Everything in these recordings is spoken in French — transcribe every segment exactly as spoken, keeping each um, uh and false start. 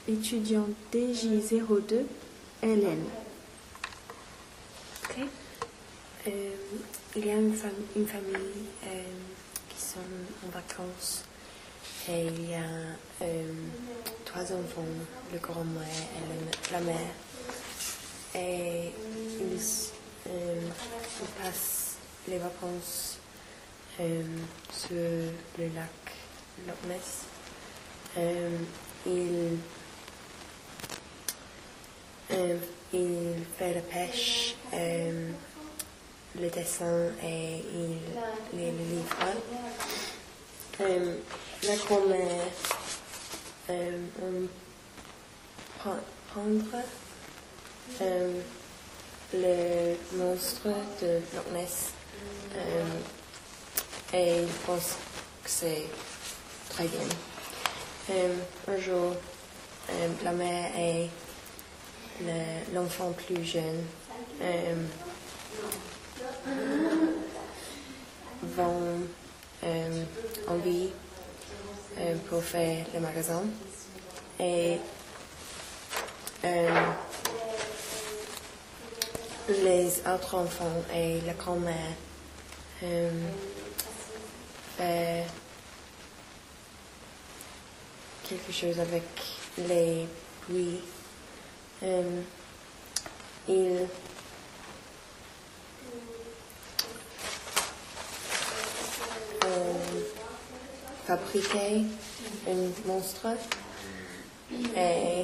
étudiante D J zéro deux, Hélène. Ok. Euh, il y a une, fam une famille euh, qui sont en vacances et il y a euh, trois enfants, le grand-mère et la, la mère. Et ils, euh, ils passent les vacances euh, sur le lac Loch Ness. Euh, ils, euh, ils font la pêche, euh, le dessin et ils les livrent. Euh, la grand-mère euh, on prendre euh, le monstre de Loch Ness euh, et il pense que c'est très bien. Euh, un jour, euh, la mère et l'enfant plus jeune euh, vont euh, en ville euh, pour faire le magasin et euh, les autres enfants et la grand-mère euh, font quelque chose avec les buis. Euh, ils euh, fabriquaient un monstre et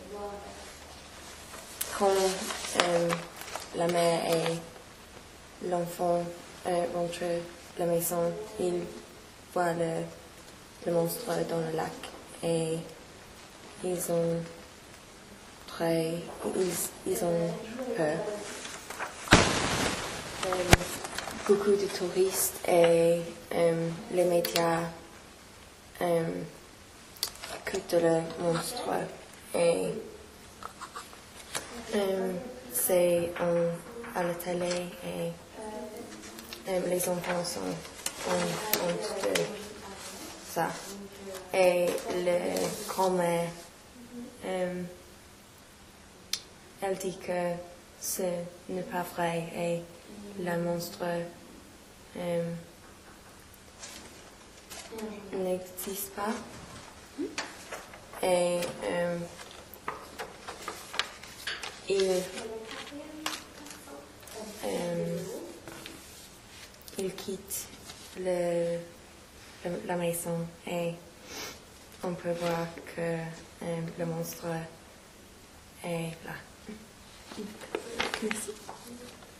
quand euh, la mère et l'enfant euh, rentrent à la maison, ils voient le, le monstre dans le lac et ils ont très, ils, ils ont peur. Euh, beaucoup de touristes et euh, les médias euh, écoutent le monstre et euh, c'est à la télé et euh, les enfants sont en honte de ça. Et le grand-mère, euh, elle dit que ce n'est pas vrai et le monstre euh, n'existe pas. Et euh, il, euh, il quitte le, le, la maison et on peut voir que euh, le monstre est là. Merci.